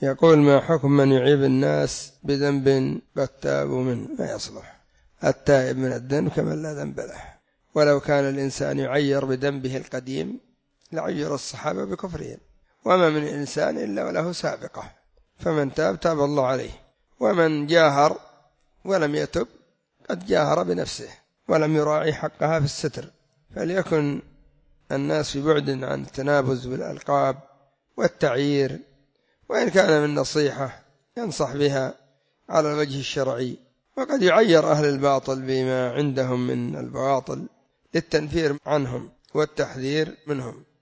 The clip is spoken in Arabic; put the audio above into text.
يقول: ما حكم من يعيب الناس بذنب قد تابوا منه؟ ما يصلح. التائب من الذنب كمن لا ذنب له. ولو كان الإنسان يعير بذنبه القديم لعير الصحابة بكفرهم، وما من إنسان إلا وله سابقة، فمن تاب تاب الله عليه، ومن جاهر ولم يتب قد جاهر بنفسه ولم يراعي حقها في الستر. فليكن الناس في بعد عن التنابز بالألقاب والتعيير، وإن كان من نصيحة ينصح بها على الوجه الشرعي. وقد يعير أهل الباطل بما عندهم من الباطل للتنفير عنهم والتحذير منهم.